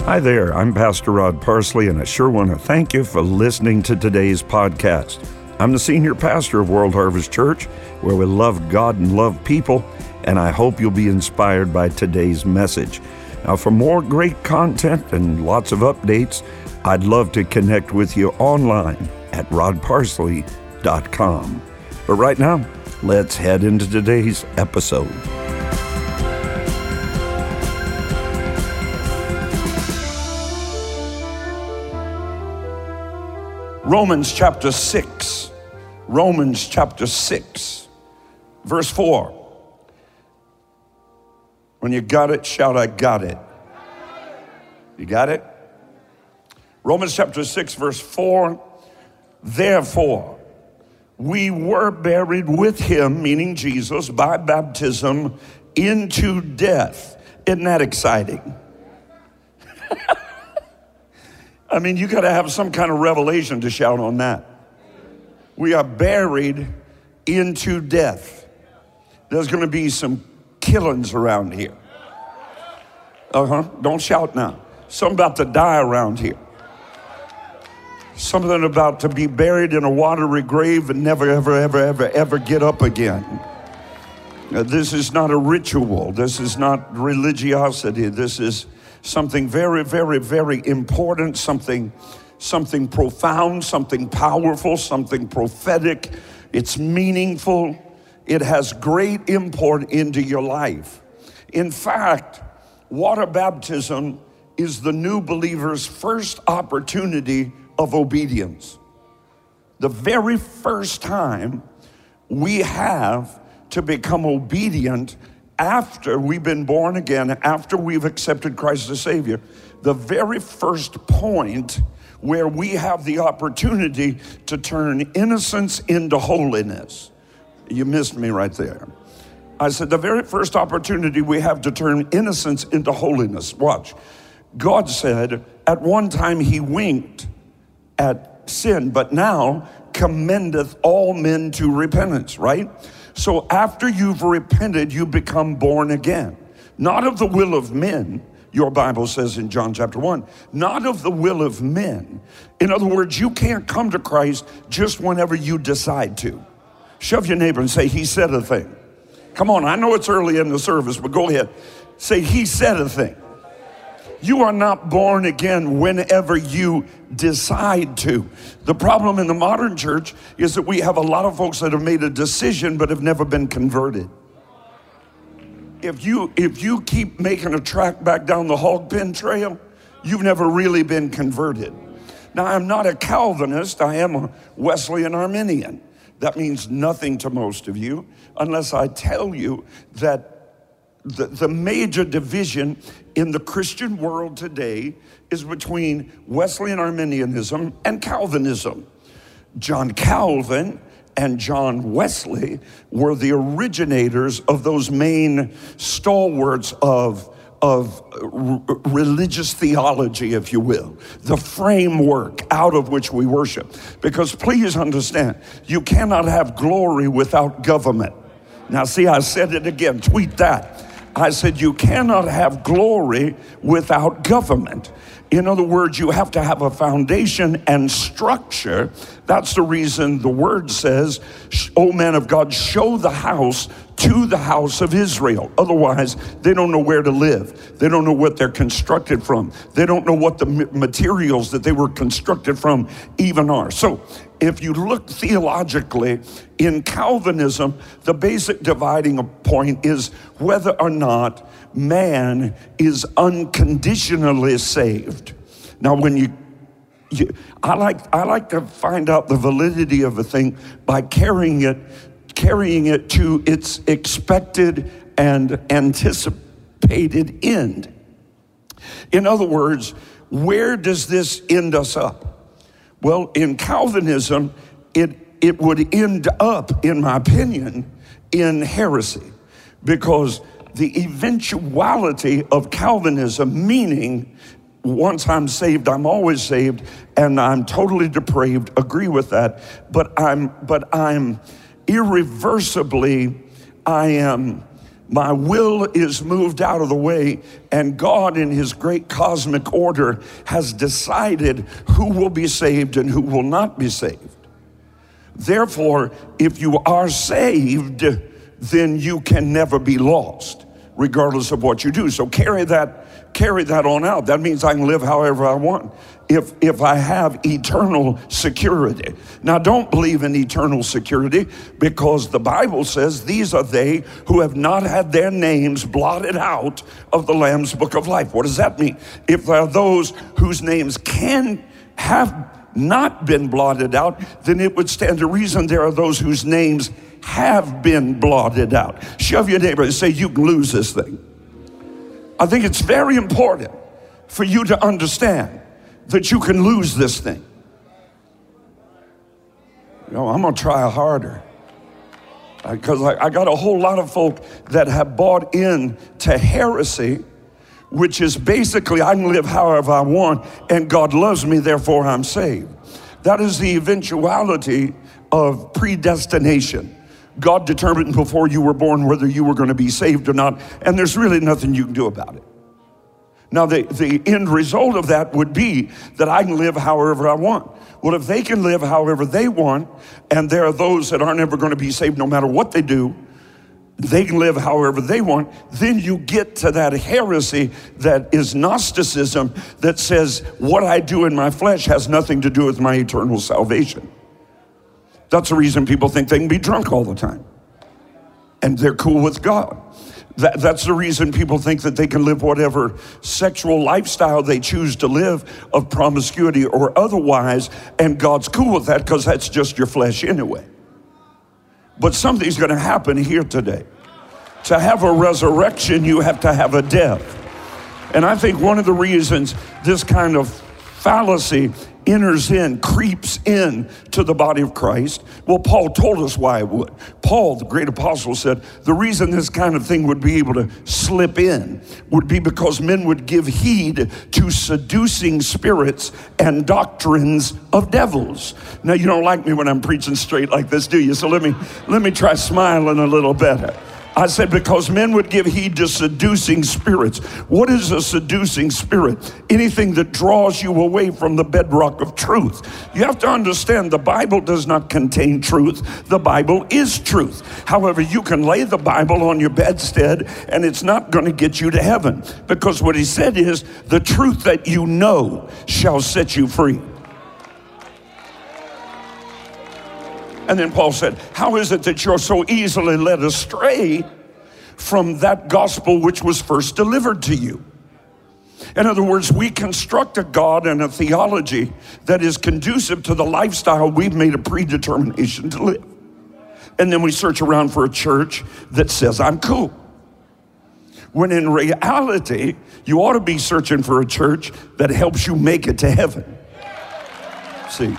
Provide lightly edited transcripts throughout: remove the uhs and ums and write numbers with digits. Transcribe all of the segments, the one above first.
Hi there, I'm Pastor Rod Parsley, and I sure want to thank you for listening to today's podcast. I'm the senior pastor of World Harvest Church, where we love God and love people, and I hope you'll be inspired by today's message. Now, for more great content and lots of updates, I'd love to connect with you online at rodparsley.com. But right now, let's head into today's episode. Romans chapter 6, verse 4. When you got it, shout, I got it. You got it? Romans chapter 6, verse 4. Therefore, we were buried with him, meaning Jesus, by baptism into death. Isn't that exciting? I mean, you got to have some kind of revelation to shout on that. We are buried into death. There's going to be some killings around here. Don't shout now. Something about to die around here. Something about to be buried in a watery grave and never, ever get up again. This is not a ritual. This is not religiosity. This is something very, very important, something profound, something powerful, something prophetic. It's meaningful. It has great import into your life. In fact, water baptism is the new believer's first opportunity of obedience. The very first time we have to become obedient after we've been born again, after we've accepted Christ as Savior, the very first point where we have the opportunity to turn innocence into holiness. You missed me right there. I said the very first opportunity we have to turn innocence into holiness. Watch. God said at one time he winked at sin, but now commendeth all men to repentance, right? So after you've repented, you become born again. Not of the will of men, your Bible says in John chapter 1, not of the will of men. In other words, you can't come to Christ just whenever you decide to. Shove your neighbor and say, he said a thing. Come on, I know it's early in the service, but go ahead. Say, he said a thing. You are not born again whenever you decide to. The problem in the modern church is that we have a lot of folks that have made a decision but have never been converted. If you keep making a track back down the hog pen trail, you've never really been converted. Now, I'm not a Calvinist. I am a Wesleyan Arminian. That means nothing to most of you unless I tell you that the major division in the Christian world today is between Wesleyan Arminianism and Calvinism. John Calvin and John Wesley were the originators of those main stalwarts of religious theology, if you will, the framework out of which we worship. Because please understand, you cannot have glory without government. Now see, I said it again, tweet that. I said you cannot have glory without government. In other words, you have to have a foundation and structure. That's the reason the word says, O man of God, show the house to the house of Israel. Otherwise, they don't know where to live. They don't know what they're constructed from. They don't know what the materials that they were constructed from even are. So if you look theologically, in Calvinism, the basic dividing point is whether or not man is unconditionally saved. Now, when I like to find out the validity of a thing by carrying it to its expected and anticipated end. In other words, where does this end us up? Well, in Calvinism, it would end up, in my opinion, in heresy, because the eventuality of Calvinism, meaning once I'm saved, I'm always saved, and I'm totally depraved, agree with that, but I'm irreversibly, I am My will is moved out of the way, and God in his great cosmic order has decided who will be saved and who will not be saved. Therefore, if you are saved, then you can never be lost, regardless of what you do. So carry that on out. That means I can live however I want if I have eternal security. Now, don't believe in eternal security, because the Bible says these are they who have not had their names blotted out of the Lamb's book of life. What does that mean? If there are those whose names can have not been blotted out, then it would stand to reason there are those whose names have been blotted out. Shove your neighbor and say, you can lose this thing. I think it's very important for you to understand that you can lose this thing. You know, I'm going to try harder, because I got a whole lot of folk that have bought in to heresy, which is basically I can live however I want and God loves me, therefore I'm saved. That is the eventuality of predestination. God determined before you were born whether you were going to be saved or not, and there's really nothing you can do about it. Now, the end result of that would be that I can live however I want. Well, if they can live however they want, and there are those that aren't ever going to be saved no matter what they do, they can live however they want, then you get to that heresy that is Gnosticism, that says what I do in my flesh has nothing to do with my eternal salvation. That's the reason people think they can be drunk all the time, and they're cool with God. That's the reason people think that they can live whatever sexual lifestyle they choose to live, of promiscuity or otherwise, and God's cool with that, because that's just your flesh anyway. But something's going to happen here today. To have a resurrection, you have to have a death. And I think one of the reasons this kind of fallacy creeps in to the body of Christ, well, Paul told us why it would. Paul, the great apostle, said the reason this kind of thing would be able to slip in would be because men would give heed to seducing spirits and doctrines of devils. Now, you don't like me when I'm preaching straight like this, do you? So let me try smiling a little better. I said because men would give heed to seducing spirits. What is a seducing spirit? Anything that draws you away from the bedrock of truth. You have to understand the Bible does not contain truth. The Bible is truth. However, you can lay the Bible on your bedstead and it's not going to get you to heaven, because what he said is the truth that you know shall set you free. And then Paul said, how is it that you're so easily led astray from that gospel which was first delivered to you? In other words, we construct a God and a theology that is conducive to the lifestyle we've made a predetermination to live. And then we search around for a church that says, I'm cool. When in reality, you ought to be searching for a church that helps you make it to heaven. See?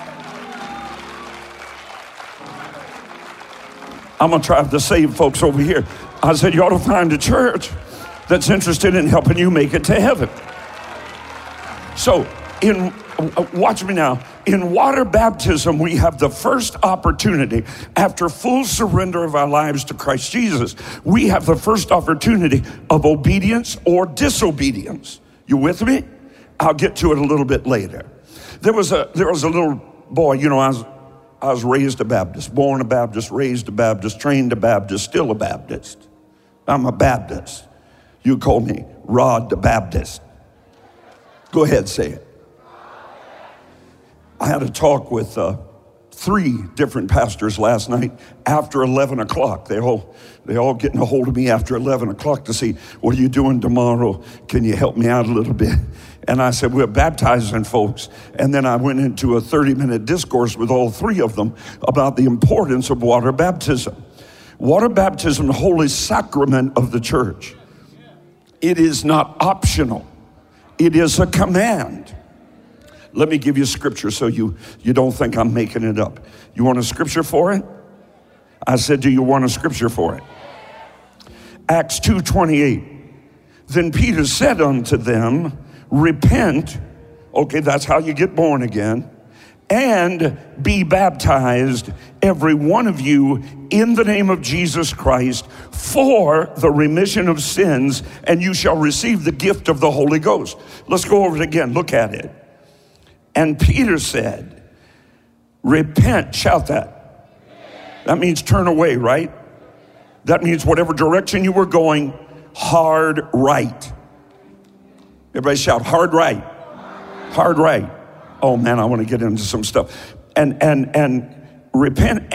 I'm going to try to save folks over here. I said, you ought to find a church that's interested in helping you make it to heaven. So, watch me now. In water baptism, we have the first opportunity, after full surrender of our lives to Christ Jesus, we have the first opportunity of obedience or disobedience. You with me? I'll get to it a little bit later. There was a little boy, you know, I was raised a Baptist, born a Baptist, raised a Baptist, trained a Baptist, still a Baptist. I'm a Baptist. You call me Rod the Baptist. Go ahead, say it. I had a talk with 3 different pastors last night after 11 o'clock. They all getting a hold of me after 11 o'clock to see, what are you doing tomorrow? Can you help me out a little bit? And I said, we're baptizing folks. And then I went into a 30-minute discourse with all 3 of them about the importance of water baptism. Water baptism, the holy sacrament of the church. It is not optional. It is a command. Let me give you scripture so you don't think I'm making it up. You want a scripture for it? I said, do you want a scripture for it? Acts 2:28. Then Peter said unto them, repent, okay, that's how you get born again, and be baptized, every one of you, in the name of Jesus Christ, for the remission of sins, and you shall receive the gift of the Holy Ghost. Let's go over it again. Look at it. And Peter said, repent. Shout that. That means turn away, right? That means whatever direction you were going, hard right. Everybody shout, hard right. Hard right. Oh man, I want to get into some stuff. And repent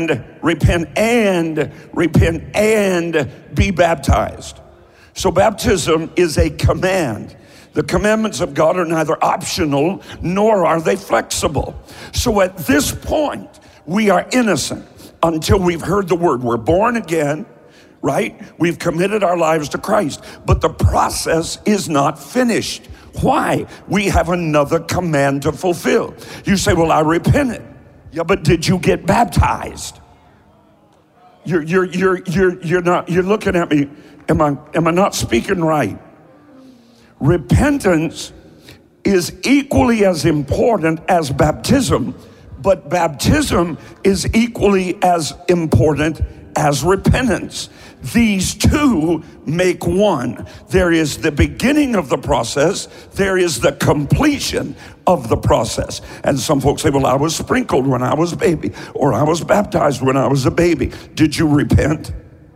and be baptized. So baptism is a command. The commandments of God are neither optional nor are they flexible. So at this point, we are innocent until we've heard the word. We're born again, right? We've committed our lives to Christ, but the process is not finished. Why? We have another command to fulfill. You say, well, I repented. Yeah, but did you get baptized? You're looking at me. Am I not speaking right? Repentance is equally as important as baptism, but baptism is equally as important as repentance. These two make one. There is the beginning of the process. There is the completion of the process. And some folks say, well, I was sprinkled when I was a baby, or I was baptized when I was a baby. Did you repent?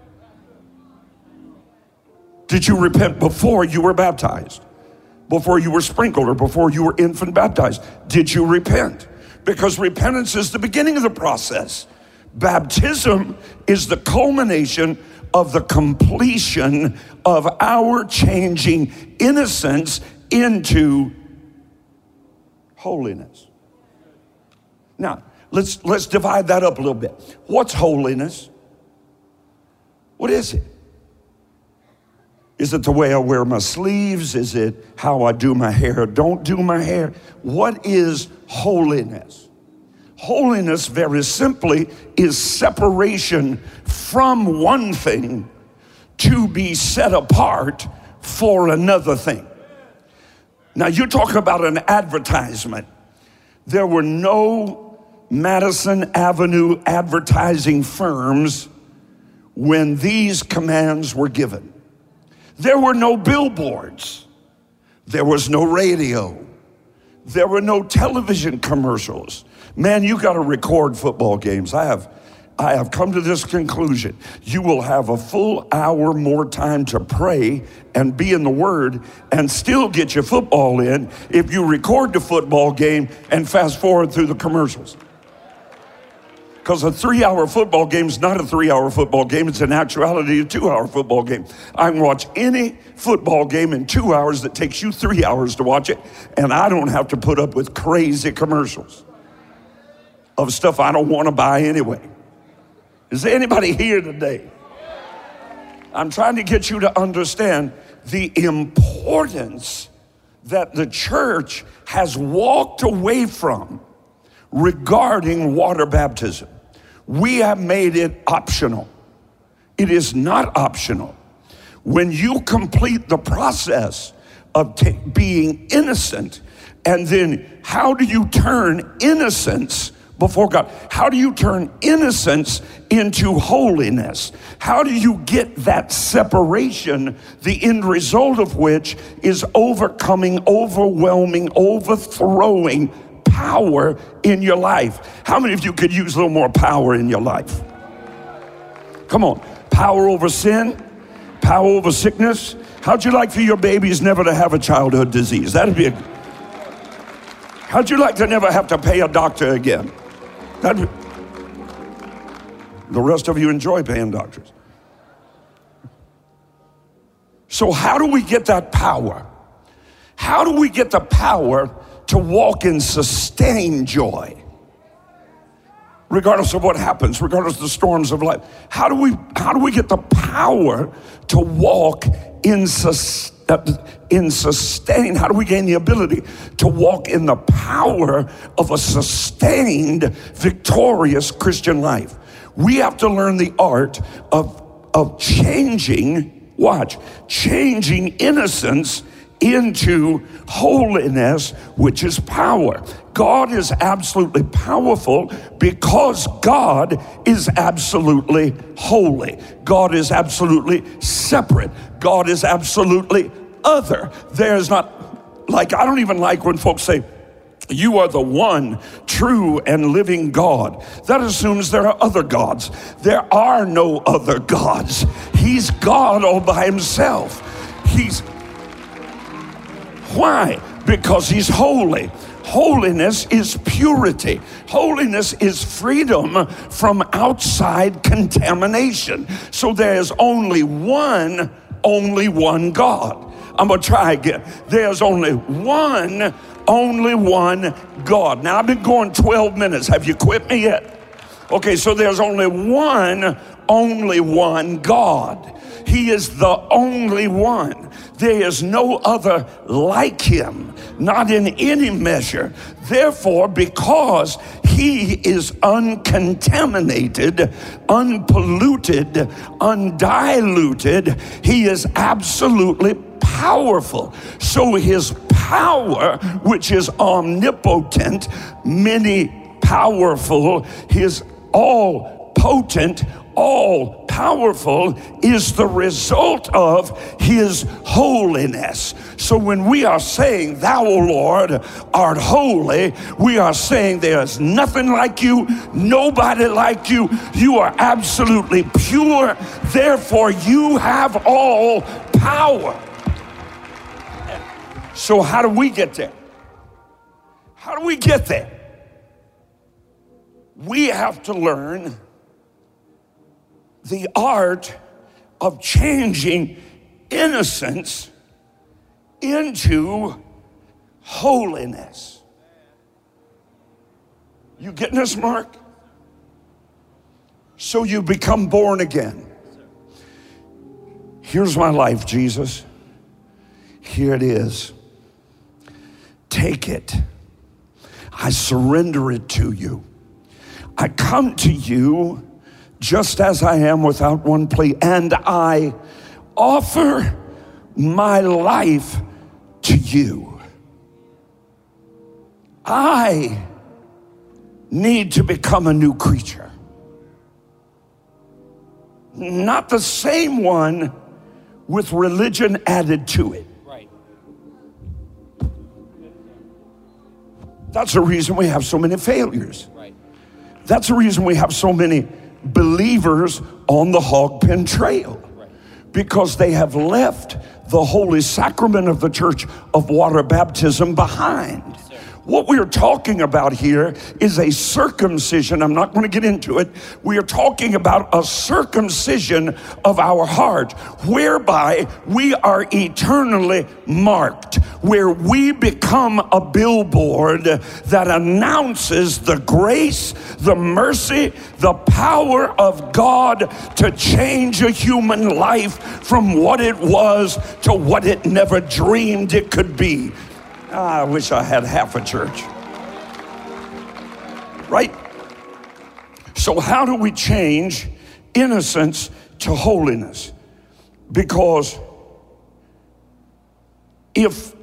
Did you repent before you were baptized? Before you were sprinkled, or before you were infant baptized? Did you repent? Because repentance is the beginning of the process. Baptism is the culmination of the completion of our changing innocence into holiness. Now, let's divide that up a little bit. What's holiness? What is it? Is it the way I wear my sleeves? Is it how I do my hair, don't do my hair? What is holiness? Holiness, very simply, is separation from one thing to be set apart for another thing. Now, you talk about an advertisement. There were no Madison Avenue advertising firms when these commands were given. There were no billboards. There was no radio. There were no television commercials. Man, you got to record football games. I have come to this conclusion. You will have a full hour more time to pray and be in the Word and still get your football in if you record the football game and fast forward through the commercials. Because a 3-hour football game is not a 3-hour football game. It's in actuality a 2-hour football game. I can watch any football game in 2 hours that takes you 3 hours to watch it, and I don't have to put up with crazy commercials of stuff I don't want to buy anyway. Is there anybody here today? I'm trying to get you to understand the importance that the church has walked away from regarding water baptism. We have made it optional. It is not optional. When you complete the process of being innocent, and then how do you turn innocence before God? How do you turn innocence into holiness? How do you get that separation, the end result of which is overcoming, overwhelming, overthrowing power in your life? How many of you could use a little more power in your life? Come on. Power over sin, power over sickness. How'd you like for your babies never to have a childhood disease? That'd be how'd you like to never have to pay a doctor again? The rest of you enjoy paying doctors. So how do we get that power? How do we get the power to walk in sustained joy? Regardless of what happens, regardless of the storms of life. How do we get the power to walk in sustain? How do we gain the ability to walk in the power of a sustained, victorious Christian life? We have to learn the art of changing, changing innocence into holiness, which is power. God is absolutely powerful because God is absolutely holy. God is absolutely separate. God is absolutely other. There's not, like, I don't even like when folks say, you are the one true and living God. That assumes there are other gods. There are no other gods. He's God all by himself. Why? Because he's holy. Holiness is purity. Holiness is freedom from outside contamination. So there's only one God. I'm going to try again. There's only one God. Now, I've been going 12 minutes. Have you quit me yet? Okay, so there's only one God. He is the only one. There is no other like him, not in any measure. Therefore, because he is uncontaminated, unpolluted, undiluted, he is absolutely powerful. So his power, which is omnipotent, many powerful, his all potent, all powerful, is the result of his holiness. So when we are saying, thou, O Lord, art holy, we are saying there's nothing like you, nobody like you. You are absolutely pure. Therefore, you have all power. So how do we get there? How do we get there? We have to learn the art of changing innocence into holiness. You getting this, Mark? So you become born again. Here's my life, Jesus. Here it is. Take it. I surrender it to you. I come to you just as I am without one plea, and I offer my life to you. I need to become a new creature. Not the same one with religion added to it. Right. That's the reason we have so many failures. Right. That's the reason we have so many believers on the hog pen trail. Right. Because they have left the holy sacrament of the church of water baptism behind. What we're talking about here is a circumcision. I'm not going to get into it. We are talking about a circumcision of our heart, whereby we are eternally marked, where we become a billboard that announces the grace, the mercy, the power of God to change a human life from what it was to what it never dreamed it could be. I wish I had half a church. Right? So how do we change innocence to holiness? Because if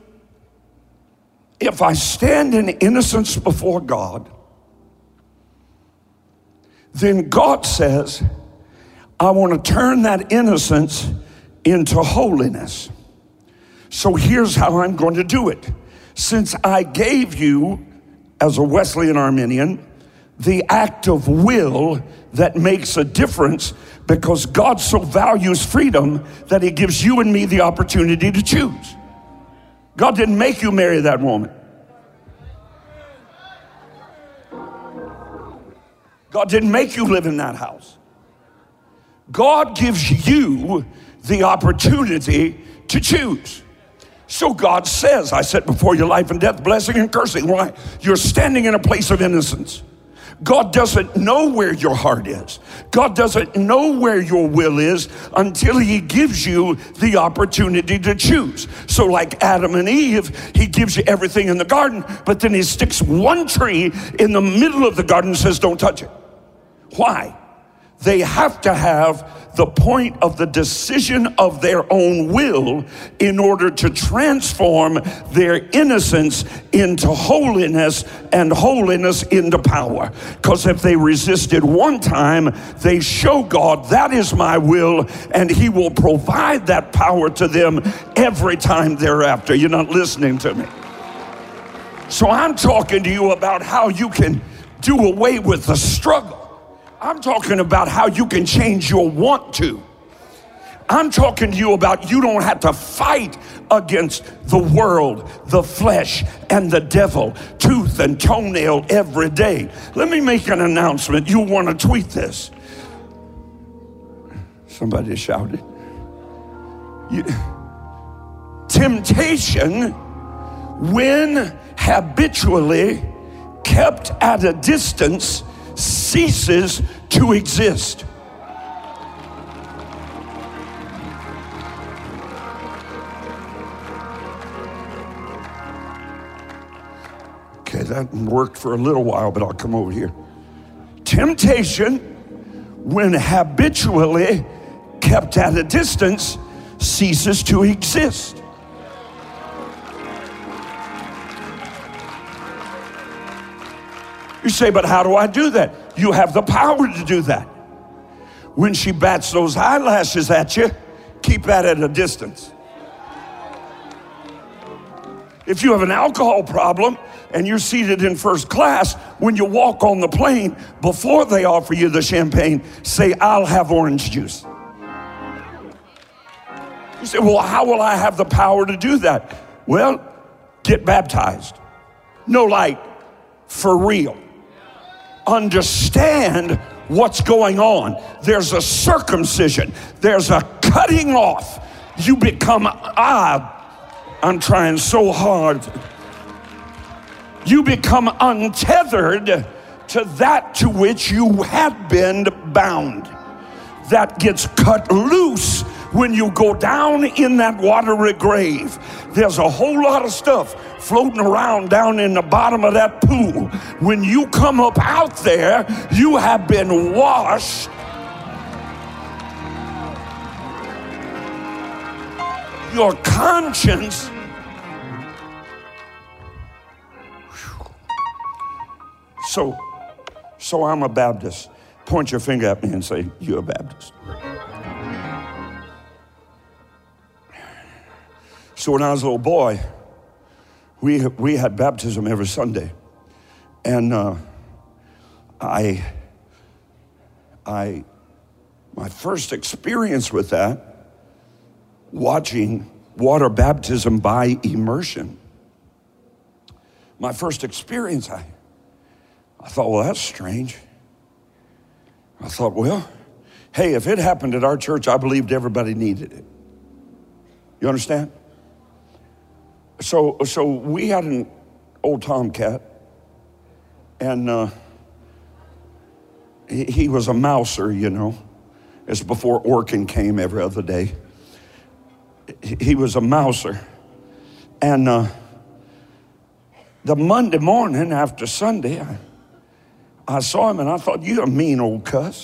I stand in innocence before God, then God says, I want to turn that innocence into holiness. So here's how I'm going to do it. Since I gave you, as a Wesleyan Arminian, the act of will that makes a difference, because God so values freedom that he gives you and me the opportunity to choose. God didn't make you marry that woman. God didn't make you live in that house. God gives you the opportunity to choose. So God says, I set before you life and death, blessing and cursing. Why? You're standing in a place of innocence. God doesn't know where your heart is. God doesn't know where your will is until he gives you the opportunity to choose. So like Adam and Eve, he gives you everything in the garden, but then he sticks one tree in the middle of the garden and says, don't touch it. Why? They have to have the point of the decision of their own will in order to transform their innocence into holiness and holiness into power. Because if they resisted one time, they show God, that is my will, and he will provide that power to them every time thereafter. You're not listening to me. So I'm talking to you about how you can do away with the struggle. I'm talking about how you can change your want to. I'm talking to you about you don't have to fight against the world, the flesh, and the devil, tooth and toenail every day. Let me make an announcement. You'll want to tweet this. Somebody shouted. Temptation, when habitually kept at a distance, ceases to exist. Okay, that worked for a little while, but I'll come over here. Temptation, when habitually kept at a distance, ceases to exist. You say, but how do I do that? You have the power to do that. When she bats those eyelashes at you, keep that at a distance. If you have an alcohol problem and you're seated in first class, when you walk on the plane, before they offer you the champagne, say, I'll have orange juice. You say, well, how will I have the power to do that? Well, get baptized. No light, for real. Understand what's going on. There's a circumcision. There's a cutting off. You become, I'm trying so hard. You become untethered to that to which you had been bound. That gets cut loose when you go down in that watery grave. There's a whole lot of stuff floating around down in the bottom of that pool. When you come up out there, you have been washed. Your conscience. So I'm a Baptist. Point your finger at me and say, you're a Baptist. So when I was a little boy, we had baptism every Sunday. And my first experience with that, watching water baptism by immersion, my first experience, I thought, well, that's strange. I thought, well, hey, if it happened at our church, I believed everybody needed it. You understand? So we had an old Tomcat, and he was a mouser, you know. It's before Orkin came every other day. He was a mouser. And the Monday morning after Sunday, I saw him and I thought, you're a mean old cuss.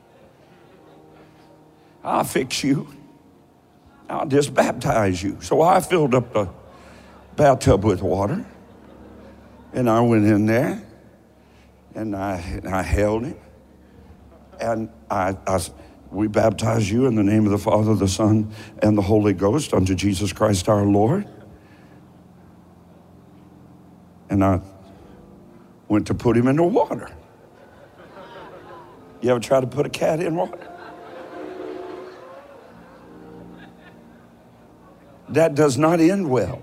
I'll fix you. I'll just baptize you. So I filled up the bathtub with water, and I went in there, and I held him, and we baptize you in the name of the Father, the Son, and the Holy Ghost unto Jesus Christ our Lord. And I went to put him in the water. You ever try to put a cat in water? That does not end well.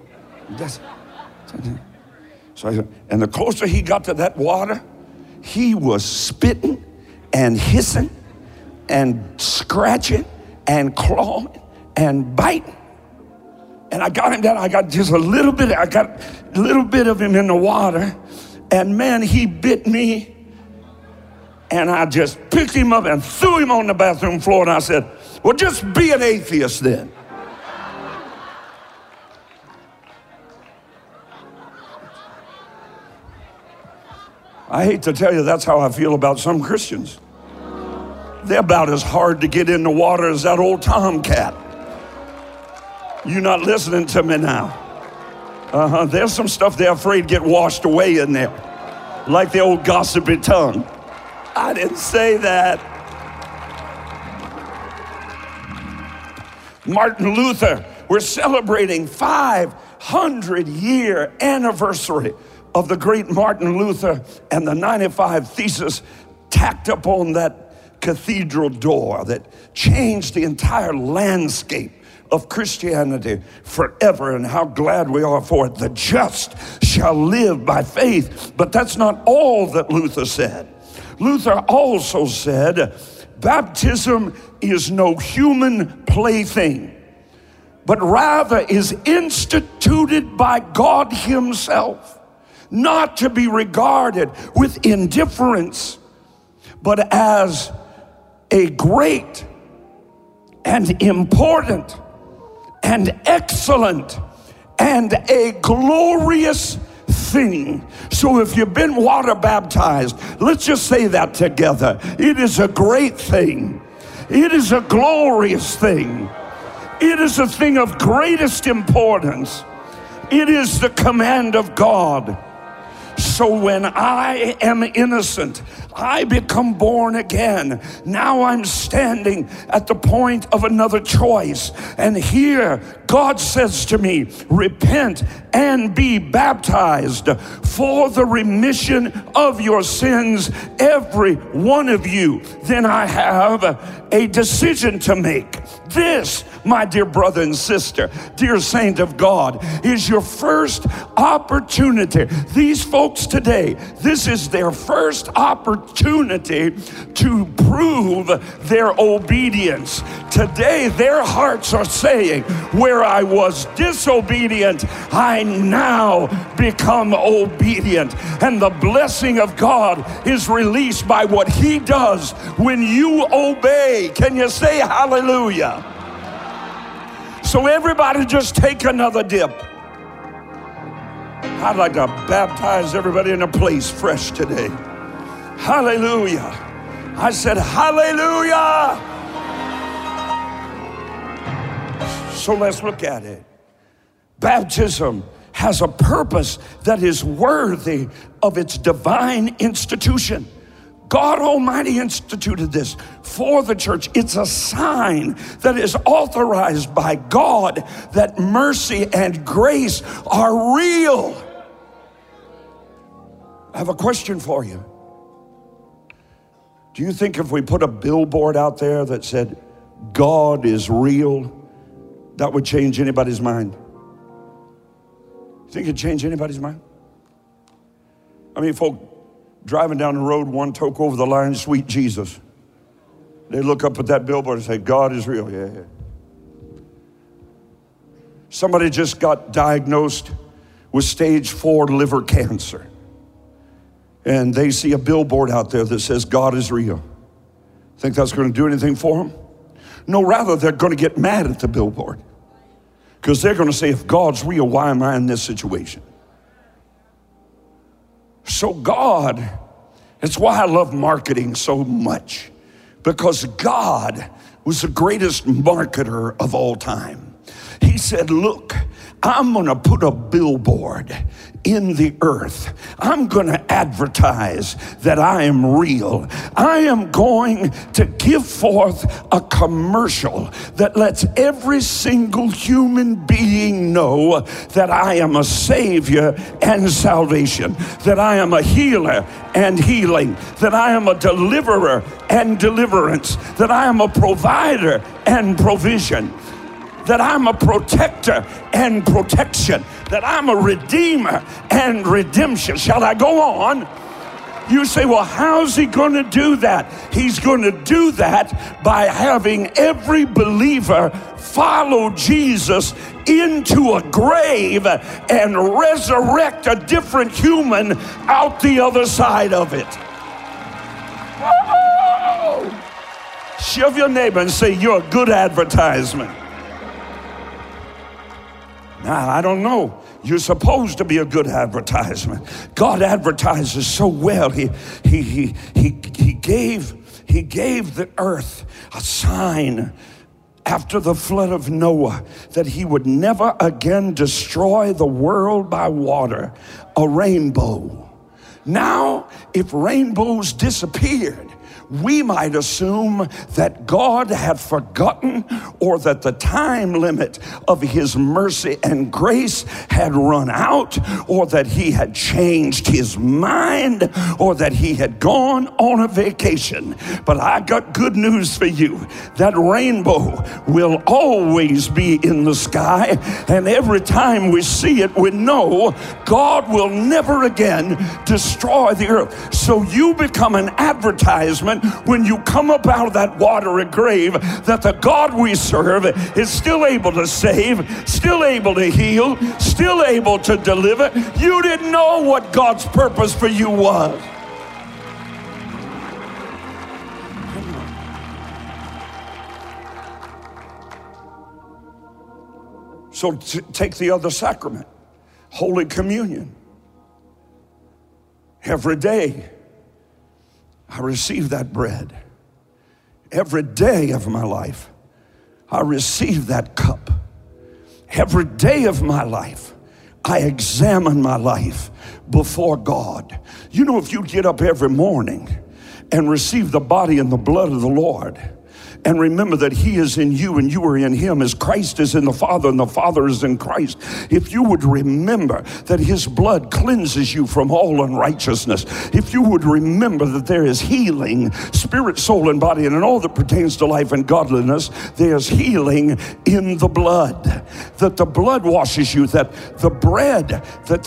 So and the closer he got to that water, he was spitting and hissing and scratching and clawing and biting. And I got him down. I got just a little bit. I got a little bit of him in the water, and man, he bit me. And I just picked him up and threw him on the bathroom floor. And I said, "Well, just be an atheist then." I hate to tell you, that's how I feel about some Christians. They're about as hard to get in the water as that old tomcat. You're not listening to me now. There's some stuff they're afraid to get washed away in there, like the old gossipy tongue. I didn't say that. Martin Luther, we're celebrating 500-year anniversary of the great Martin Luther and the 95 Theses tacked up on that cathedral door that changed the entire landscape of Christianity forever, and how glad we are for it. The just shall live by faith. But that's not all that Luther said. Luther also said, baptism is no human plaything, but rather is instituted by God himself, not to be regarded with indifference, but as a great and important and excellent and a glorious thing. So if you've been water baptized, let's just say that together. It is a great thing. It is a glorious thing. It is a thing of greatest importance. It is the command of God. So when I am innocent, I become born again. Now I'm standing at the point of another choice. And here God says to me, repent and be baptized for the remission of your sins, every one of you. Then I have a decision to make. This, my dear brother and sister, dear saint of God, is your first opportunity. These folks today, this is their first opportunity to prove their obedience. Today, their hearts are saying, where I was disobedient, I now become obedient. And the blessing of God is released by what he does when you obey. Can you say hallelujah? So everybody just take another dip. I'd like to baptize everybody in a place fresh today. Hallelujah. I said hallelujah. So let's look at it. Baptism has a purpose that is worthy of its divine institution. God Almighty instituted this for the church. It's a sign that is authorized by God that mercy and grace are real. I have a question for you. Do you think if we put a billboard out there that said, God is real, that would change anybody's mind? You think it'd change anybody's mind? I mean, folk driving down the road, one toke over the line, sweet Jesus. They look up at that billboard and say, God is real. Yeah. Somebody just got diagnosed with stage 4 liver cancer. And they see a billboard out there that says, God is real. Think that's going to do anything for them? No, rather, they're going to get mad at the billboard. Because they're going to say, if God's real, why am I in this situation? So God, it's why I love marketing so much, because God was the greatest marketer of all time. He said, look, I'm going to put a billboard in the earth. I'm going to advertise that I am real. I am going to give forth a commercial that lets every single human being know that I am a savior and salvation, that I am a healer and healing, that I am a deliverer and deliverance, that I am a provider and provision, that I'm a protector and protection, that I'm a redeemer and redemption. Shall I go on? You say, well, how's he going to do that? He's going to do that by having every believer follow Jesus into a grave and resurrect a different human out the other side of it. Whoa! Shove your neighbor and say, you're a good advertisement. Now, I don't know. You're supposed to be a good advertisement. God advertises so well. He gave He gave the earth a sign after the flood of Noah that he would never again destroy the world by water, a rainbow. Now, if rainbows disappeared, we might assume that God had forgotten, or that the time limit of his mercy and grace had run out, or that he had changed his mind, or that he had gone on a vacation. But I got good news for you. That rainbow will always be in the sky, and every time we see it, we know God will never again destroy the earth. So you become an advertisement when you come up out of that watery grave that the God we serve is still able to save, still able to heal, still able to deliver. You didn't know what God's purpose for you was. So take the other sacrament, Holy Communion. Every day I receive that bread. Every day of my life, I receive that cup. Every day of my life, I examine my life before God. You know, if you get up every morning and receive the body and the blood of the Lord, and remember that he is in you and you are in him, as Christ is in the Father and the Father is in Christ. If you would remember that his blood cleanses you from all unrighteousness, if you would remember that there is healing, spirit, soul, and body, and in all that pertains to life and godliness, there's healing in the blood. That the blood washes you, that the bread,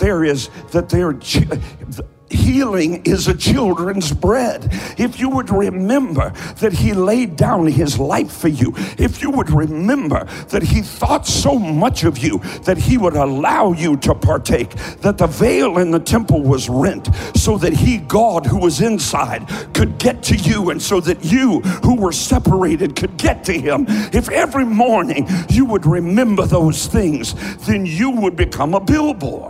healing is a children's bread. If you would remember that he laid down his life for you, if you would remember that he thought so much of you that he would allow you to partake, that the veil in the temple was rent so that he, God who was inside, could get to you, and so that you who were separated could get to him. If every morning you would remember those things, then you would become a billboard.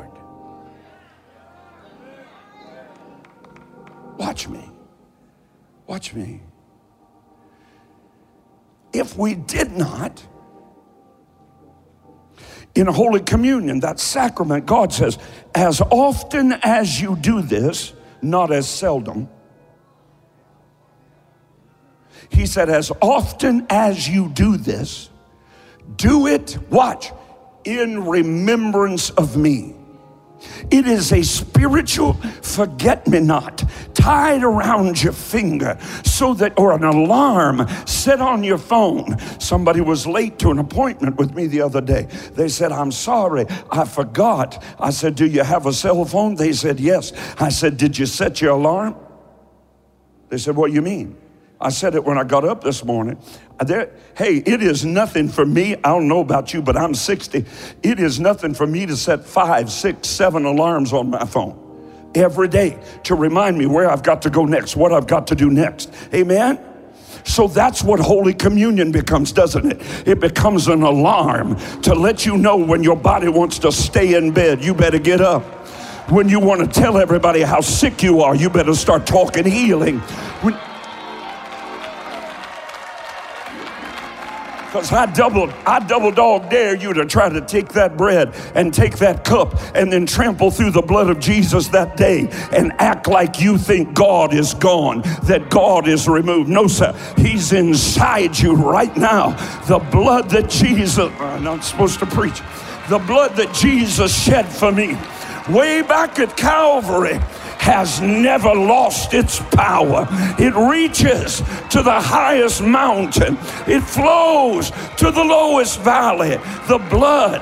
Watch me. Watch me. If we did not, in Holy Communion, that sacrament, God says, as often as you do this, not as seldom. He said, as often as you do this, do it, watch, in remembrance of me. It is a spiritual forget-me-not tied around your finger, so that, or an alarm set on your phone. Somebody was late to an appointment with me the other day. They said, I'm sorry, I forgot. I said, do you have a cell phone? They said, yes. I said, did you set your alarm? They said, what do you mean? I said it when I got up this morning. Hey, it is nothing for me. I don't know about you, but I'm 60. It is nothing for me to set 5, 6, 7 alarms on my phone every day to remind me where I've got to go next, what I've got to do next. Amen? So that's what Holy Communion becomes, doesn't it? It becomes an alarm to let you know when your body wants to stay in bed, you better get up. When you want to tell everybody how sick you are, you better start talking healing. Because I double dog dare you to try to take that bread and take that cup and then trample through the blood of Jesus that day and act like you think God is gone, that God is removed. No, sir. He's inside you right now. The blood that Jesus, I'm not supposed to preach, the blood that Jesus shed for me way back at Calvary has never lost its power. It reaches to the highest mountain. It flows to the lowest valley. The blood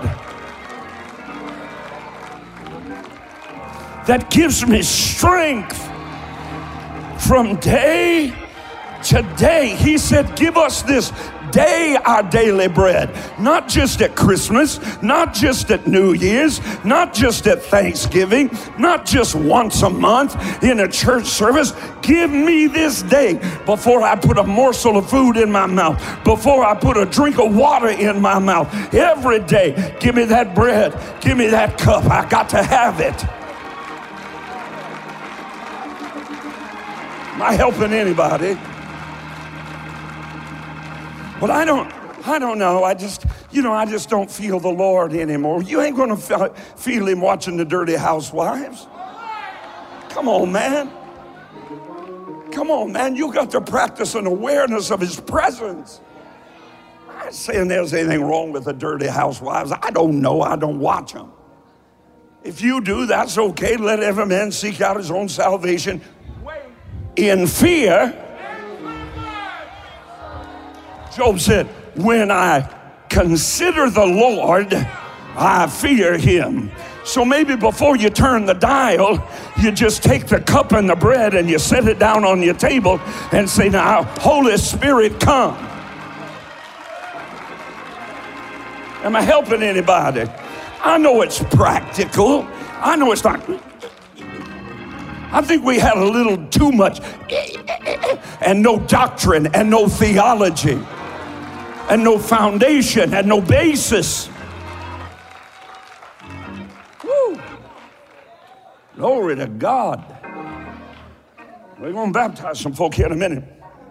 that gives me strength from day to day. He said, give us this day our daily bread. Not just at Christmas, not just at New Year's, not just at Thanksgiving, not just once a month in a church service. Give me this day before I put a morsel of food in my mouth, before I put a drink of water in my mouth. Every day, give me that bread, give me that cup. I got to have it. Am I helping anybody? But I don't know. I just don't feel the Lord anymore. You ain't going to feel him watching the Dirty Housewives. Come on, man. Come on, man. You got to practice an awareness of his presence. I'm not saying there's anything wrong with the Dirty Housewives. I don't know. I don't watch them. If you do, that's okay. Let every man seek out his own salvation in fear. Job said, when I consider the Lord, I fear him. So maybe before you turn the dial, you just take the cup and the bread and you set it down on your table and say, now, Holy Spirit, come. Am I helping anybody? I know it's practical. I know it's not. I think we had a little too much and no doctrine and no theology and no foundation and no basis. Woo. Glory to God. We're going to baptize some folk here in a minute.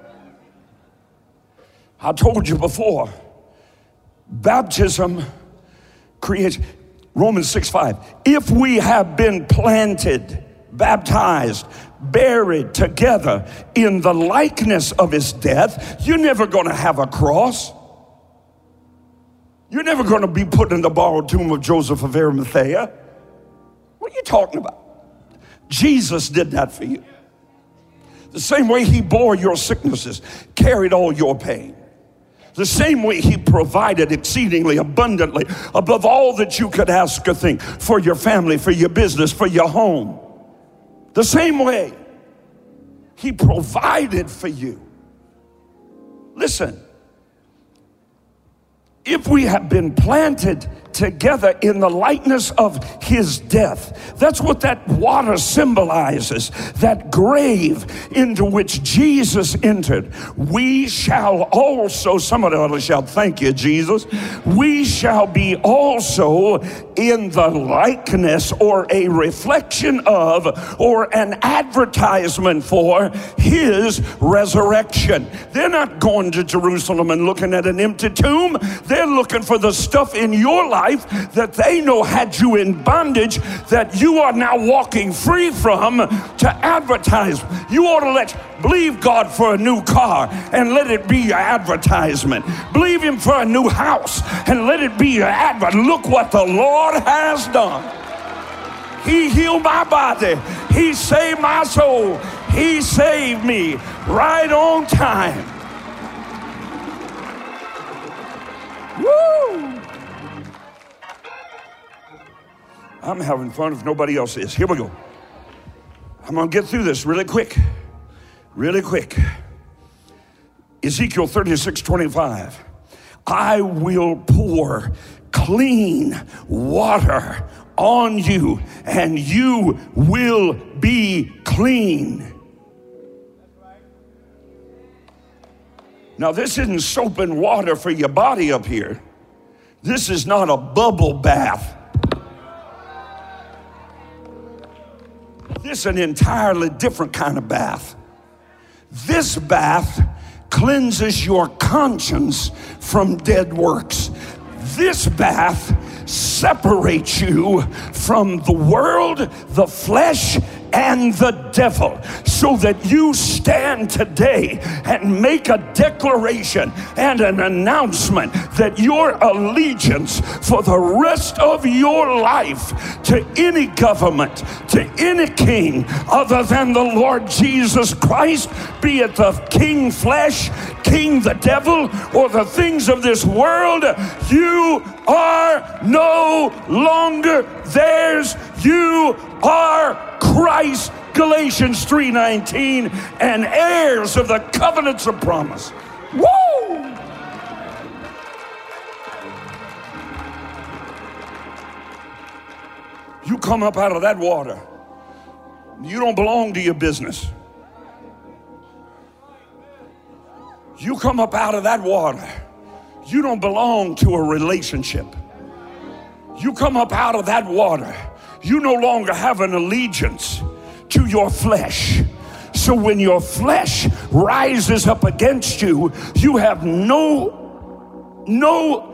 I told you before, baptism creates, Romans 6:5. If we have been planted, baptized, buried together in the likeness of his death, you're never going to have a cross. You're never going to be put in the borrowed tomb of Joseph of Arimathea. What are you talking about? Jesus did that for you. The same way he bore your sicknesses, carried all your pain. The same way he provided exceedingly abundantly above all that you could ask or think for your family, for your business, for your home. The same way he provided for you. Listen, if we have been planted together in the likeness of his death, that's what that water symbolizes, that grave into which Jesus entered. We shall also, somebody ought to shout, thank you, Jesus. We shall be also in the likeness or a reflection of or an advertisement for his resurrection. They're not going to Jerusalem and looking at an empty tomb. They're looking for the stuff in your life that they know had you in bondage that you are now walking free from to advertise. You ought to believe God for a new car and let it be your advertisement. Believe him for a new house and let it be your advert. Look what the Lord has done. He healed my body. He saved my soul. He saved me right on time. Woo! I'm having fun if nobody else is. Here we go. I'm going to get through this really quick. Really quick. Ezekiel 36:25. I will pour clean water on you, and you will be clean. Now, this isn't soap and water for your body up here. This is not a bubble bath. This is an entirely different kind of bath. This bath cleanses your conscience from dead works. This bath separates you from the world, the flesh, and the devil, so that you stand today and make a declaration and an announcement that your allegiance for the rest of your life to any government, to any king other than the Lord Jesus Christ, be it the king flesh, king the devil, or the things of this world, you are no longer theirs. You are Christ, Galatians 3:19, and heirs of the covenants of promise. Woo! You come up out of that water. You don't belong to your business. You come up out of that water. You don't belong to a relationship. You come up out of that water. You no longer have an allegiance to your flesh. So when your flesh rises up against you, you have no no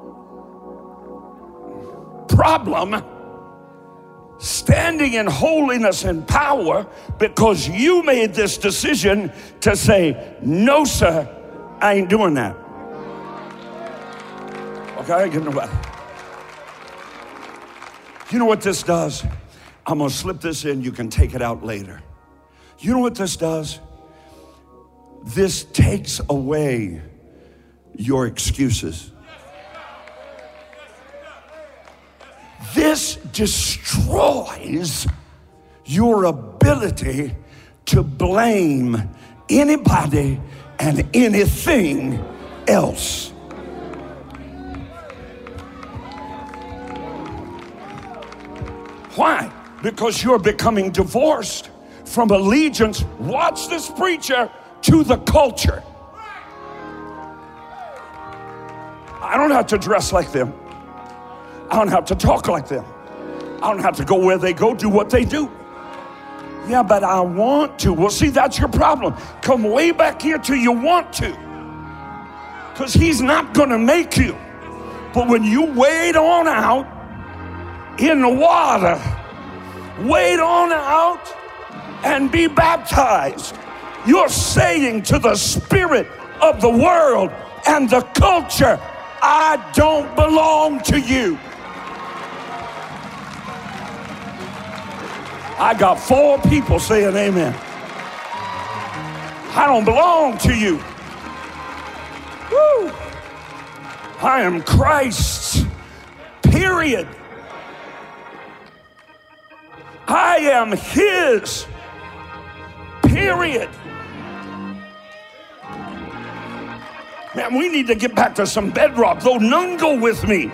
problem standing in holiness and power because you made this decision to say, no, sir, I ain't doing that. Okay, I ain't getting nobody. You know what this does? I'm going to slip this in. You can take it out later. You know what this does? This takes away your excuses. This destroys your ability to blame anybody and anything else. Why? Because you're becoming divorced from allegiance, watch this preacher, to the culture. I don't have to dress like them. I don't have to talk like them. I don't have to go where they go, do what they do. Yeah, but I want to. Well, see, that's your problem. Come way back here till you want to. Because he's not going to make you. But when you wade on out in the water, wade on out and be baptized, you're saying to the spirit of the world and the culture, I don't belong to you. I got 4 people saying amen. I don't belong to you. Woo. I am Christ's, period. I am his, period. Man, we need to get back to some bedrock, though none go with me.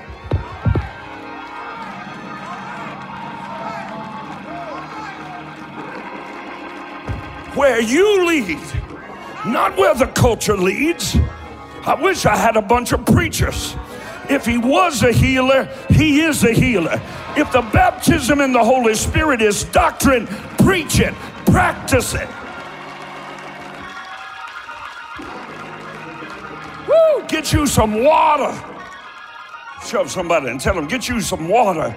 Where you lead, not where the culture leads. I wish I had a bunch of preachers. If he was a healer, he is a healer. If the baptism in the Holy Spirit is doctrine, preach it, practice it. Woo, get you some water. Shove somebody and tell them, get you some water.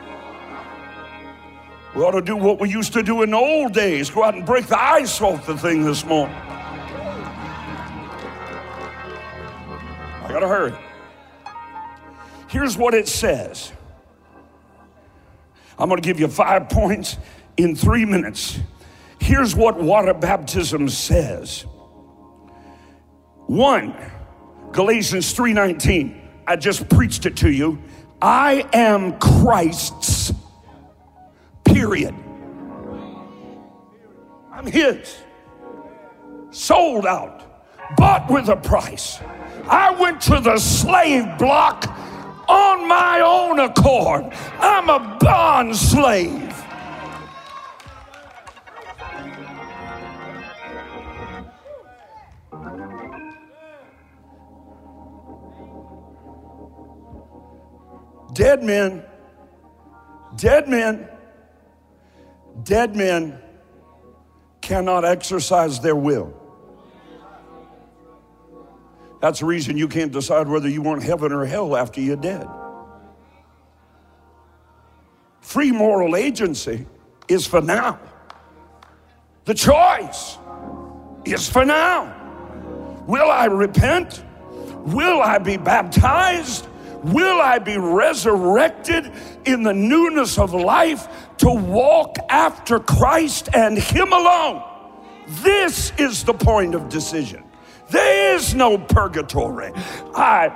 We ought to do what we used to do in the old days. Go out and break the ice off the thing this morning. I gotta hurry. Here's what it says. I'm gonna give you 5 points in 3 minutes. Here's what water baptism says. 1, Galatians 3:19. I just preached it to you. I am Christ's, period. I'm his. Sold out. Bought with a price. I went to the slave block on my own accord. I'm a bond slave. Dead men cannot exercise their will. That's the reason you can't decide whether you want heaven or hell after you're dead. Free moral agency is for now. The choice is for now. Will I repent? Will I be baptized? Will I be resurrected in the newness of life to walk after Christ and Him alone? This is the point of decision. There is no purgatory. Okay,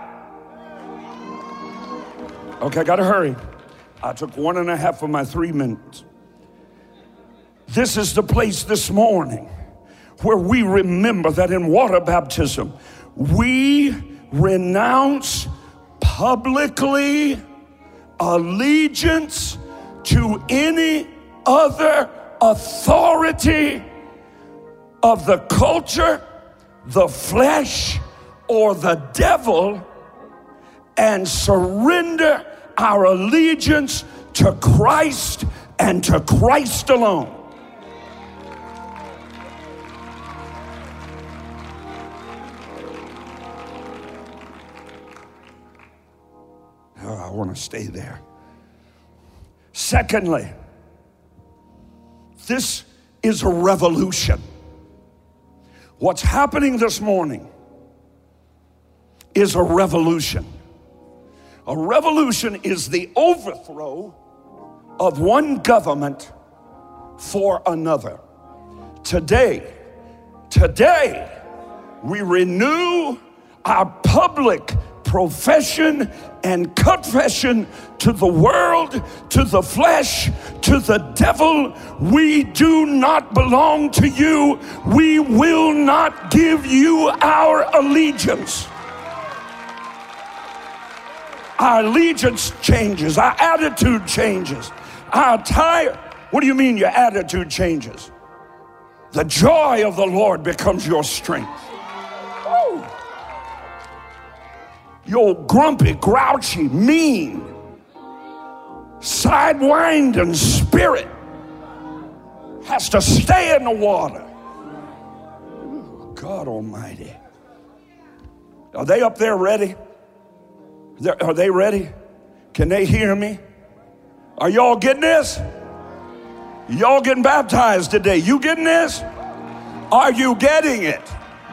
I gotta hurry. I took 1.5 of my 3 minutes. This is the place this morning where we remember that in water baptism, we renounce publicly allegiance to any other authority of the culture, the flesh, or the devil, and surrender our allegiance to Christ and to Christ alone. want to stay there. Secondly, this is a revolution. What's happening this morning is a revolution. A revolution is the overthrow of one government for another. Today, we renew our public profession and confession to the world, to the flesh, to the devil. We do not belong to you. We will not give you our allegiance. Our allegiance changes. Our attitude changes. What do you mean your attitude changes? The joy of the Lord becomes your strength. Oh. Your grumpy, grouchy, mean, sidewinding spirit has to stay in the water. Ooh, God Almighty. Are they up there ready? Are they ready? Can they hear me? Are y'all getting this? Y'all getting baptized today? You getting this? Are you getting it?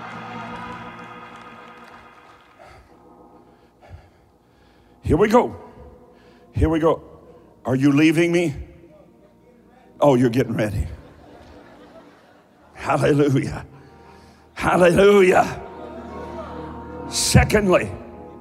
Here we go. Here we go. Are you leaving me? Oh, you're getting ready. Hallelujah. Hallelujah. Secondly,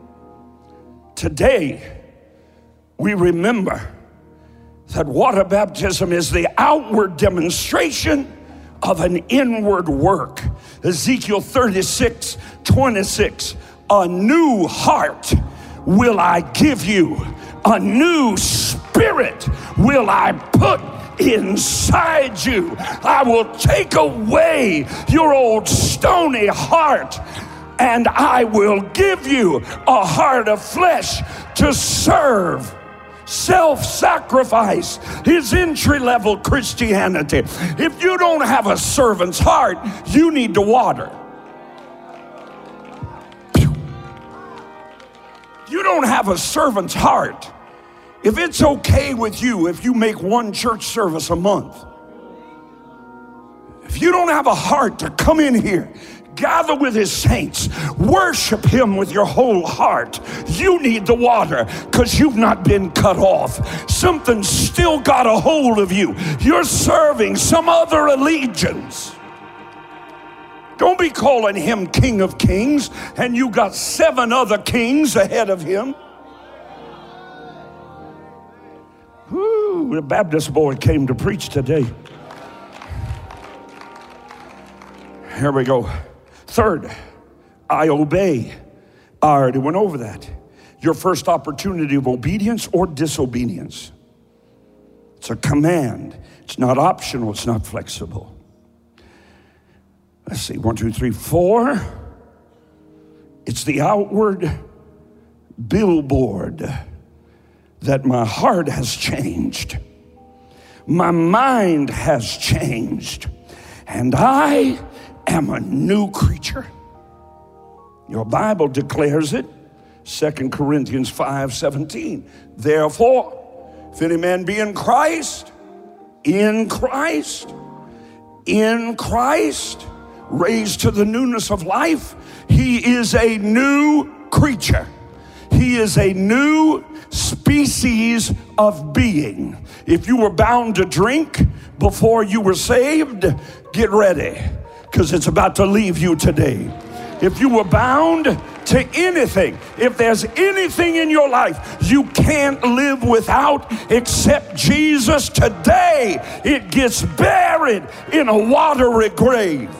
today we remember that water baptism is the outward demonstration of an inward work. Ezekiel 36:26, a new heart will I give you, a new spirit will I put inside you. I will take away your old stony heart, and I will give you a heart of flesh to serve. Self-sacrifice is entry-level Christianity. If you don't have a servant's heart, you need to water. You don't have a servant's heart. If it's okay with you if you make one church service a month, if you don't have a heart to come in here, gather with his saints, worship him with your whole heart, you need the water, because you've not been cut off. Something's still got a hold of you. You're serving some other allegiance. Don't be calling him King of Kings and you got 7 other kings ahead of him. Whew, the Baptist boy came to preach today. Here we go. Third, I obey. I already went over that. Your first opportunity of obedience or disobedience. It's a command. It's not optional. It's not flexible. Let's see, 1, 2, 3, 4. It's the outward billboard that my heart has changed. My mind has changed. And I am a new creature. Your Bible declares it, 2 Corinthians 5:17. Therefore, if any man be in Christ, raised to the newness of life, he is a new creature. He is a new species of being. If you were bound to drink before you were saved, get ready, because it's about to leave you today. If you were bound to anything, if there's anything in your life you can't live without except Jesus, today it gets buried in a watery grave.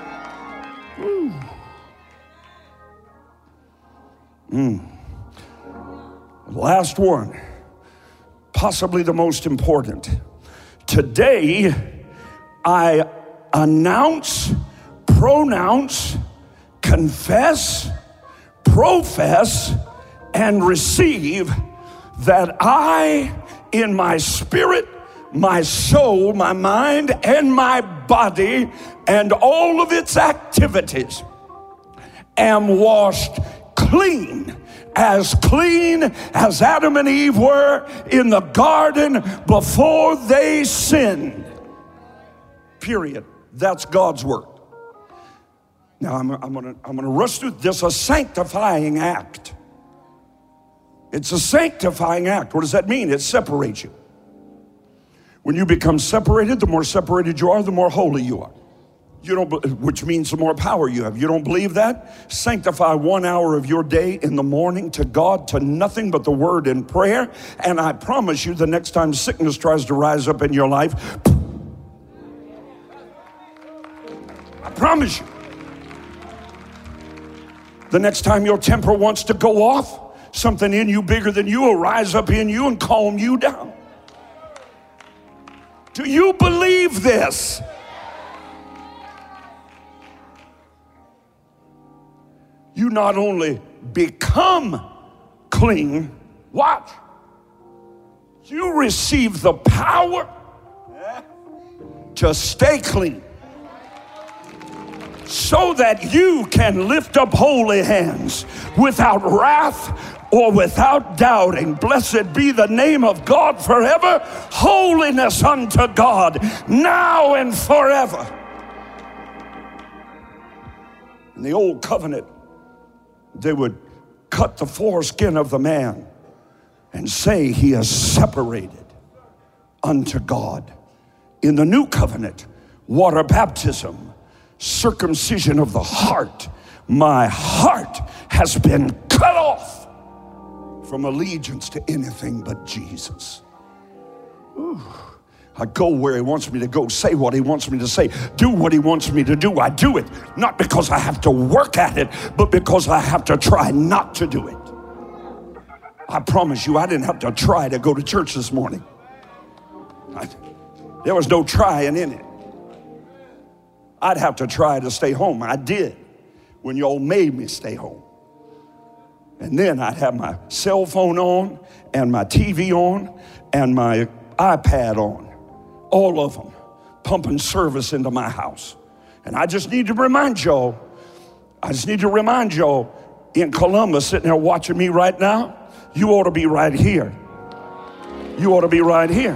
Last one, possibly the most important. Today, I announce, pronounce, confess, profess, and receive that I, in my spirit, my soul, my mind, and my body, and all of its activities, am washed clean as clean as Adam and Eve were in the garden before they sinned. Period. That's God's word. Now I'm gonna rush through this. A sanctifying act. It's a sanctifying act. What does that mean? It separates you. When you become separated, the more separated you are, the more holy you are. Which means the more power you have. You don't believe that? Sanctify 1 hour of your day in the morning to God, to nothing but the word and prayer. And I promise you, the next time sickness tries to rise up in your life, I promise you, the next time your temper wants to go off, something in you bigger than you will rise up in you and calm you down. Do you believe this? You not only become clean, watch, you receive the power to stay clean so that you can lift up holy hands without wrath or without doubting. Blessed be the name of God forever. Holiness unto God now and forever. In the old covenant, they would cut the foreskin of the man and say he is separated unto God. In the new covenant, water baptism, circumcision of the heart. My heart has been cut off from allegiance to anything but Jesus. Ooh. I go where he wants me to go, say what he wants me to say, do what he wants me to do. I do it, not because I have to work at it, but because I have to try not to do it. I promise you, I didn't have to try to go to church this morning. There was no trying in it. I'd have to try to stay home. I did when y'all made me stay home. And then I'd have my cell phone on and my TV on and my iPad on. All of them pumping service into my house. And I just need to remind y'all, in Columbus, sitting there watching me right now, you ought to be right here. You ought to be right here.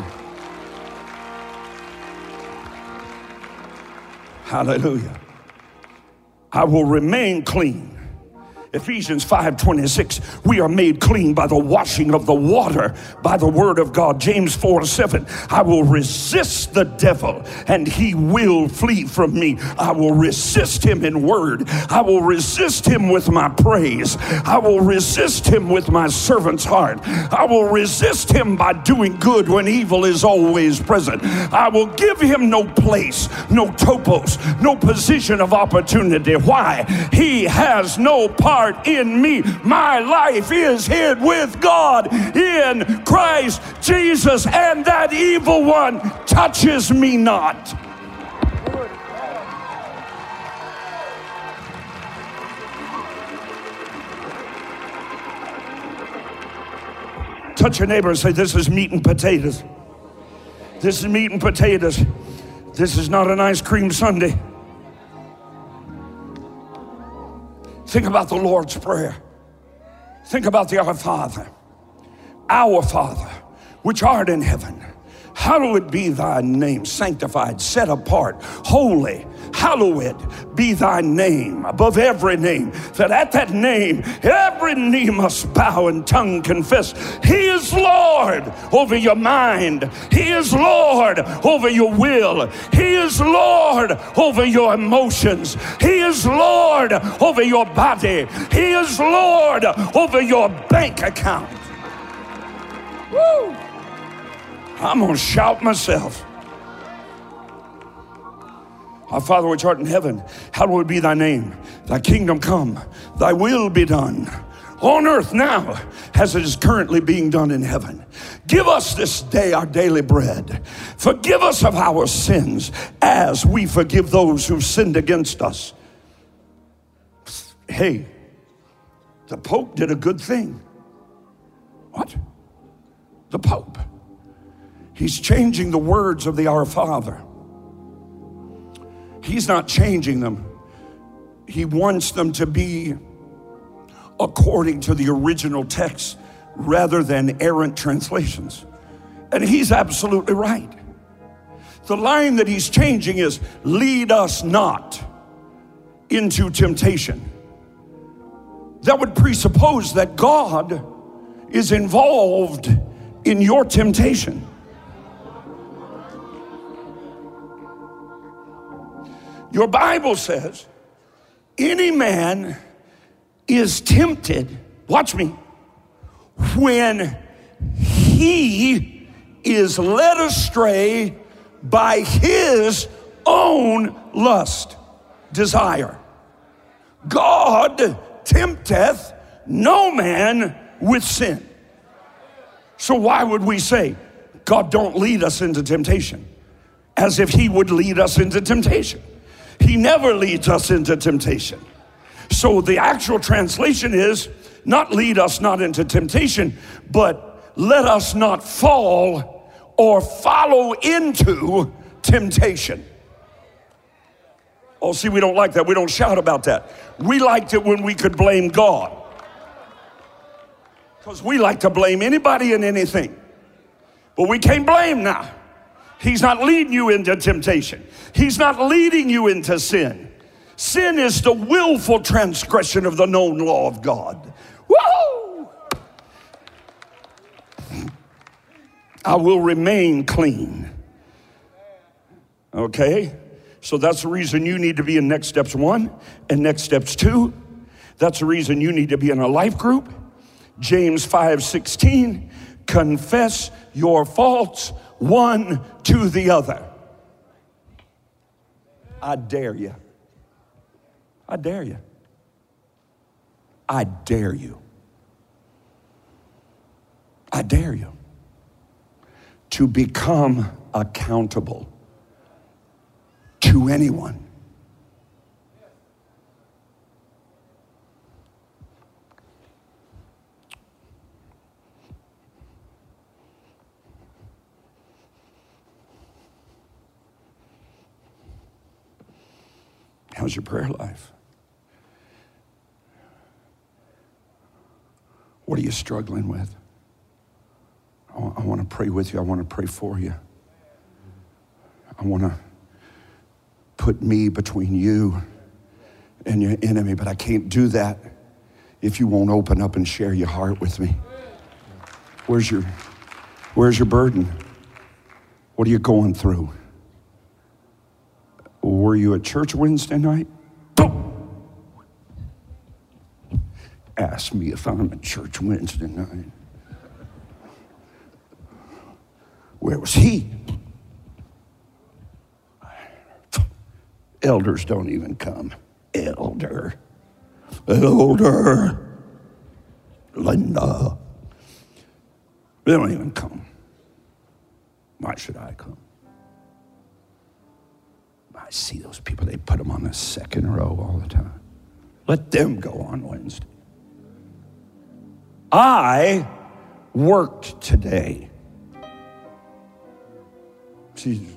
Hallelujah. I will remain clean. Ephesians 5:26, we are made clean by the washing of the water by the word of God. James 4:7, I will resist the devil and he will flee from me. I will resist him in word. I will resist him with my praise. I will resist him with my servant's heart. I will resist him by doing good when evil is always present. I will give him no place, no topos, no position of opportunity. Why? He has no part in me. My life is hid with God in Christ Jesus, and that evil one touches me not. Touch your neighbor and say, this is meat and potatoes. This is meat and potatoes. This is not an ice cream sundae. Think about the Lord's Prayer. Think about the Our Father. Our Father, which art in heaven, hallowed be thy name. Sanctified, set apart, holy, hallowed be thy name above every name. That at that name, every knee must bow and tongue confess. He is Lord over your mind. He is Lord over your will. He is Lord over your emotions. He is Lord over your body. He is Lord over your bank account. Woo! I'm going to shout myself. Our Father which art in heaven, hallowed be thy name. Thy kingdom come, thy will be done on earth now as it is currently being done in heaven. Give us this day our daily bread. Forgive us of our sins as we forgive those who've sinned against us. Hey, the Pope did a good thing. What? The Pope. He's changing the words of the Our Father. He's not changing them. He wants them to be according to the original text rather than errant translations. And he's absolutely right. The line that he's changing is, lead us not into temptation. That would presuppose that God is involved in your temptation. Your Bible says, any man is tempted, watch me, when he is led astray by his own lust, desire. God tempteth no man with sin. So why would we say, God, don't lead us into temptation? As if he would lead us into temptation. He never leads us into temptation. So the actual translation is, not lead us not into temptation, but let us not fall or follow into temptation. Oh, see, we don't like that. We don't shout about that. We liked it when we could blame God. Because we like to blame anybody and anything. But we can't blame now. He's not leading you into temptation. He's not leading you into sin. Sin is the willful transgression of the known law of God. Woo! I will remain clean. Okay? So that's the reason you need to be in Next Steps 1 and Next Steps 2. That's the reason you need to be in a life group. James 5:16, confess your faults one to the other. I dare you. I dare you. I dare you. I dare you to become accountable to anyone. How's your prayer life? What are you struggling with? I want to pray with you. I want to pray for you. I want to put me between you and your enemy, but I can't do that if you won't open up and share your heart with me. Where's your burden? What are you going through? Were you at church Wednesday night? Ask me if I'm at church Wednesday night. Where was he? Elders don't even come. Elder. Linda. They don't even come. Why should I come? I see those people, they put them on the second row all the time. Let them go on Wednesday. I worked today. See,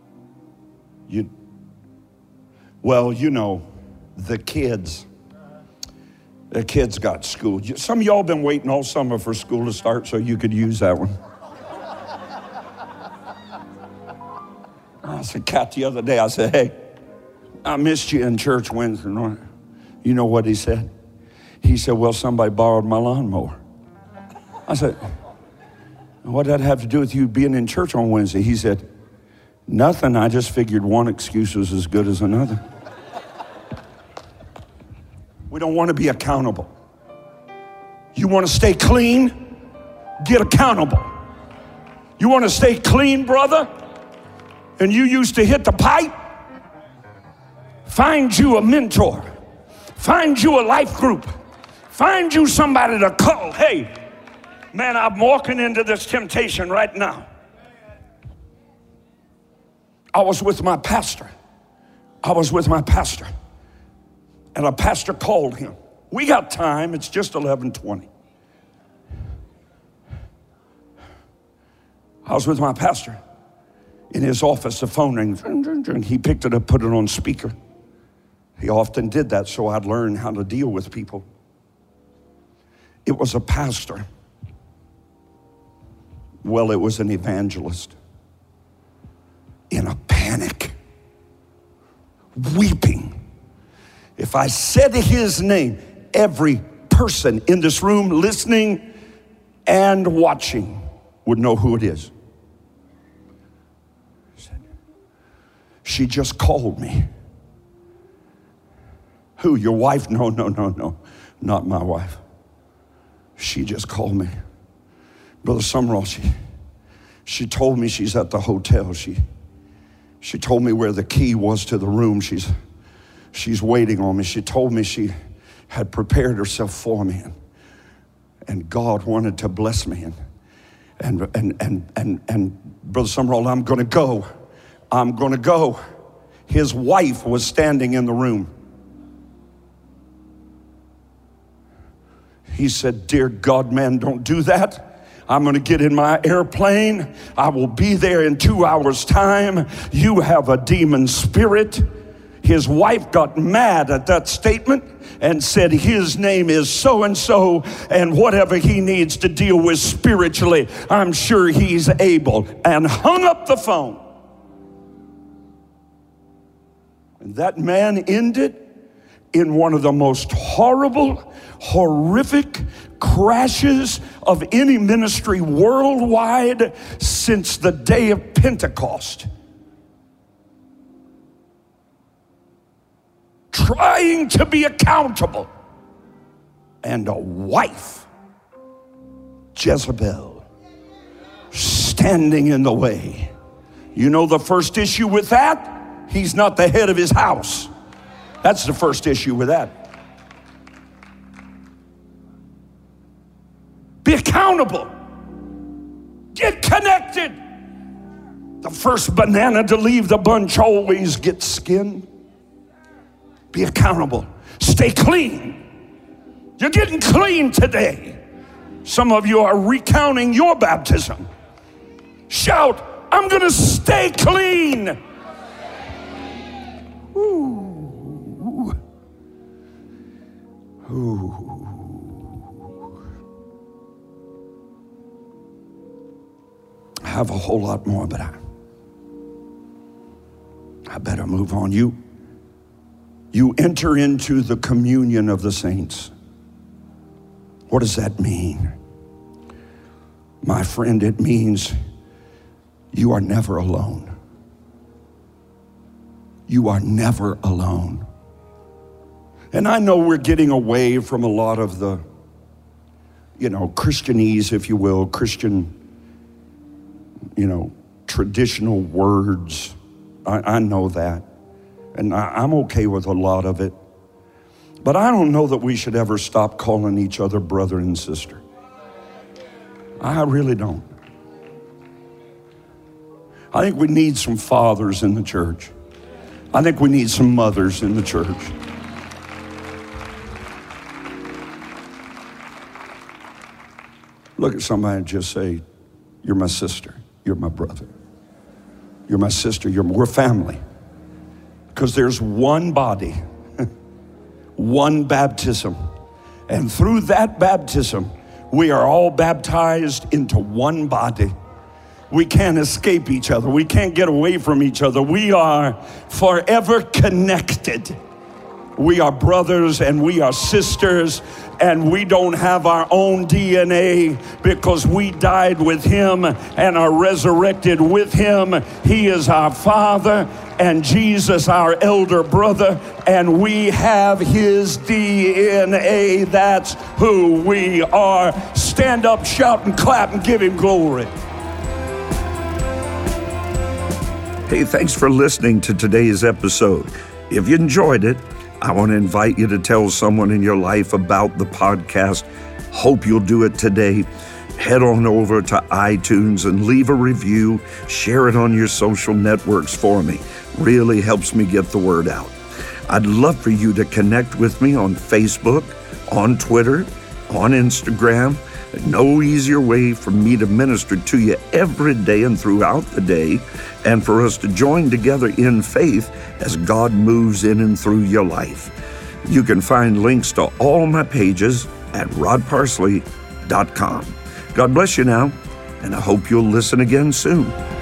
the kids. The kids got school. Some of y'all been waiting all summer for school to start so you could use that one. I said, Kat, the other day, I said, hey, I missed you in church Wednesday night. You know what he said? He said, well, somebody borrowed my lawnmower. I said, what did that have to do with you being in church on Wednesday? He said, nothing. I just figured one excuse was as good as another. We don't want to be accountable. You want to stay clean? Get accountable. You want to stay clean, brother? And you used to hit the pipe? Find you a mentor. Find you a life group. Find you somebody to call. Hey, man, I'm walking into this temptation right now. I was with my pastor. And a pastor called him. We got time. It's just 11:20. I was with my pastor. In his office, the phone rang. He picked it up, put it on speaker. He often did that so I'd learn how to deal with people. It was a pastor. Well, it was an evangelist. In a panic, weeping. If I said his name, every person in this room listening and watching would know who it is. She just called me. Who, your wife? No, not my wife. She just called me. Brother Summerall, she told me she's at the hotel. She told me where the key was to the room. She's waiting on me. She told me she had prepared herself for me, and God wanted to bless me. And Brother Summerall, I'm going to go. His wife was standing in the room. He said, "Dear God, man, don't do that. I'm going to get in my airplane. I will be there in 2 hours' time. You have a demon spirit." His wife got mad at that statement and said, "His name is so-and-so, and whatever he needs to deal with spiritually, I'm sure he's able," and hung up the phone. And that man ended in one of the most horrible, horrific crashes of any ministry worldwide since the day of Pentecost. Trying to be accountable, and a wife, Jezebel, standing in the way. You know the first issue with that? He's not the head of his house. That's the first issue with that. Be accountable. Get connected. The first banana to leave the bunch always gets skinned. Be accountable. Stay clean. You're getting clean today. Some of you are recounting your baptism. Shout, "I'm going to stay clean." Ooh. Ooh. I have a whole lot more, but I better move on. You enter into the communion of the saints. What does that mean? My friend, it means you are never alone. You are never alone. And I know we're getting away from a lot of the, Christianese, if you will, Christian, traditional words. I know that. And I'm okay with a lot of it. But I don't know that we should ever stop calling each other brother and sister. I really don't. I think we need some fathers in the church. I think we need some mothers in the church. Look at somebody and just say, "You're my sister. You're my brother. You're my sister. We're family." Because there's one body, one baptism. And through that baptism, we are all baptized into one body. We can't escape each other. We can't get away from each other. We are forever connected. We are brothers and we are sisters, and we don't have our own DNA because we died with him and are resurrected with him. He is our Father and Jesus our elder brother, and we have his DNA. That's who we are. Stand up, shout, and clap, and give him glory. Hey, thanks for listening to today's episode. If you enjoyed it, I want to invite you to tell someone in your life about the podcast. Hope you'll do it today. Head on over to iTunes and leave a review. Share it on your social networks for me. Really helps me get the word out. I'd love for you to connect with me on Facebook, on Twitter, on Instagram. No easier way for me to minister to you every day and throughout the day, and for us to join together in faith as God moves in and through your life. You can find links to all my pages at rodparsley.com. God bless you now, and I hope you'll listen again soon.